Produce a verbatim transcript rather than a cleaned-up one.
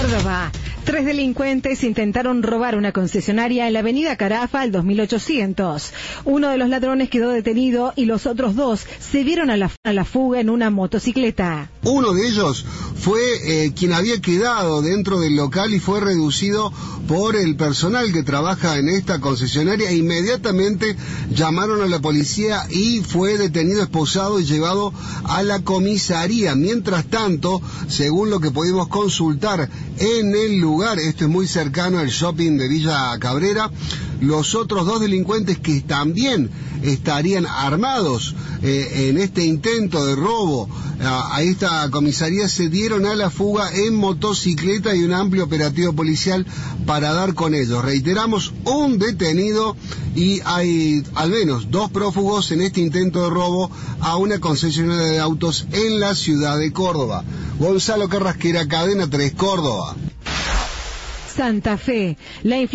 Córdoba. Tres delincuentes intentaron robar una concesionaria en la avenida Carafa al dos mil ochocientos. Uno de los ladrones quedó detenido y los otros dos se dieron a la, a la fuga en una motocicleta. Uno de ellos fue eh, quien había quedado dentro del local y fue reducido por el personal que trabaja en esta concesionaria. Inmediatamente llamaron a la policía y fue detenido, esposado y llevado a la comisaría. Mientras tanto, según lo que pudimos consultar en el lugar, esto es muy cercano al shopping de Villa Cabrera, los otros dos delincuentes que también estarían armados eh, en este intento de robo a, a esta comisaría se dieron a la fuga en motocicleta y un amplio operativo policial para dar con ellos. Reiteramos, un detenido y hay al menos dos prófugos en este intento de robo a una concesionaria de autos en la ciudad de Córdoba. Gonzalo Carrasquera, Cadena tres, Córdoba. Santa Fe. La